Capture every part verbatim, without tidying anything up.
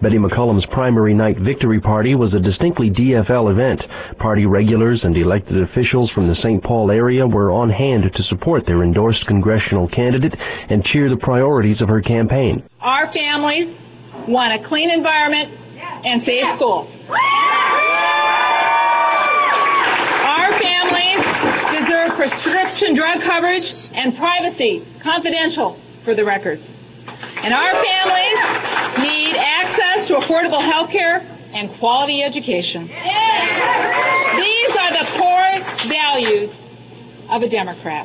Betty McCollum's primary night victory party was a distinctly D F L event. Party regulars and elected officials from the Saint Paul area were on hand to support their endorsed congressional candidate and cheer the priorities of her campaign. Our families want a clean environment and safe schools. Our families deserve prescription drug coverage and privacy, confidential for the records. And our families need access to affordable health care and quality education. These are the core values of a Democrat.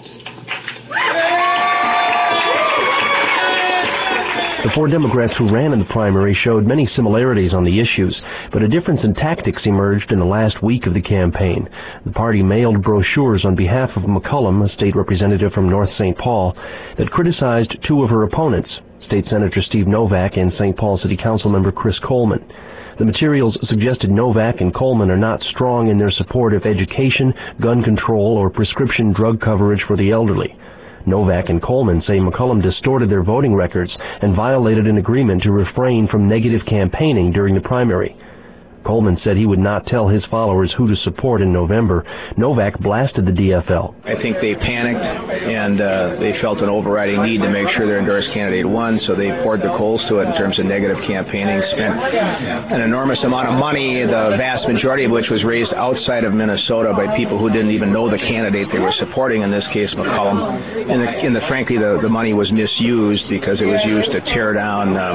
The four Democrats who ran in the primary showed many similarities on the issues, but a difference in tactics emerged in the last week of the campaign. The party mailed brochures on behalf of McCollum, a state representative from North Saint Paul, that criticized two of her opponents, State Senator Steve Novak and Saint Paul City Council member Chris Coleman. The materials suggested Novak and Coleman are not strong in their support of education, gun control, or prescription drug coverage for the elderly. Novak and Coleman say McCollum distorted their voting records and violated an agreement to refrain from negative campaigning during the primary. Coleman said he would not tell his followers who to support in November. Novak blasted the D F L. I think they panicked and uh, they felt an overriding need to make sure their endorsed candidate won, so they poured the coals to it in terms of negative campaigning, spent an enormous amount of money, the vast majority of which was raised outside of Minnesota by people who didn't even know the candidate they were supporting, in this case McCollum. And, the, and the, frankly, the, the money was misused because it was used to tear down uh,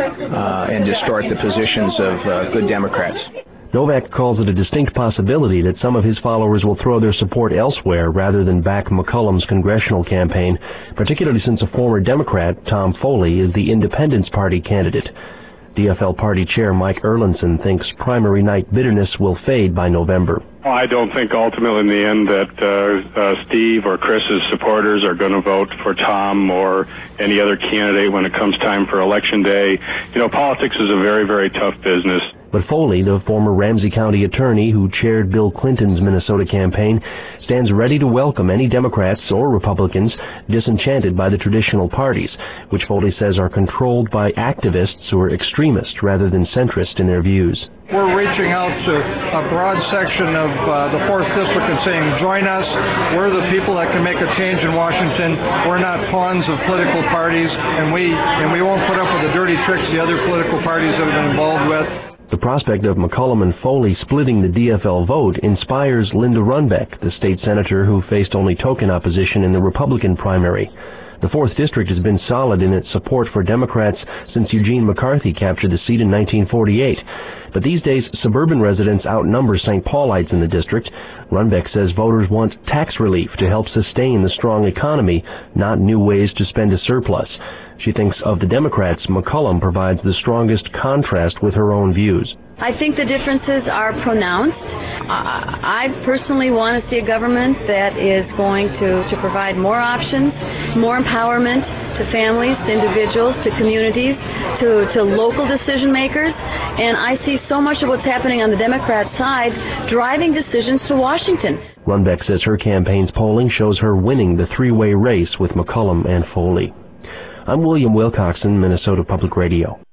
uh, and distort the positions of uh, good Democrats. Novak calls it a distinct possibility that some of his followers will throw their support elsewhere rather than back McCollum's congressional campaign, particularly since a former Democrat, Tom Foley, is the Independence Party candidate. D F L Party Chair Mike Erlandson thinks primary night bitterness will fade by November. I don't think ultimately in the end that uh, uh, Steve or Chris's supporters are going to vote for Tom or any other candidate when it comes time for Election Day. You know, politics is a very, very tough business. But Foley, the former Ramsey County attorney who chaired Bill Clinton's Minnesota campaign, stands ready to welcome any Democrats or Republicans disenchanted by the traditional parties, which Foley says are controlled by activists who are extremist rather than centrist in their views. We're reaching out to a broad section of uh, the fourth District and saying, join us. We're the people that can make a change in Washington. We're not pawns of political parties, and we, and we won't put up with the dirty tricks the other political parties have been involved with. The prospect of McCollum and Foley splitting the D F L vote inspires Linda Runbeck, the state senator who faced only token opposition in the Republican primary. The fourth District has been solid in its support for Democrats since Eugene McCarthy captured the seat in nineteen forty-eight. But these days, suburban residents outnumber Saint Paulites in the district. Runbeck says voters want tax relief to help sustain the strong economy, not new ways to spend a surplus. She thinks of the Democrats, McCollum provides the strongest contrast with her own views. I think the differences are pronounced. I personally want to see a government that is going to, to provide more options, more empowerment to families, to individuals, to communities, to, to local decision makers. And I see so much of what's happening on the Democrat side driving decisions to Washington. Runbeck says her campaign's polling shows her winning the three-way race with McCollum and Foley. I'm William Wilcoxon, Minnesota Public Radio.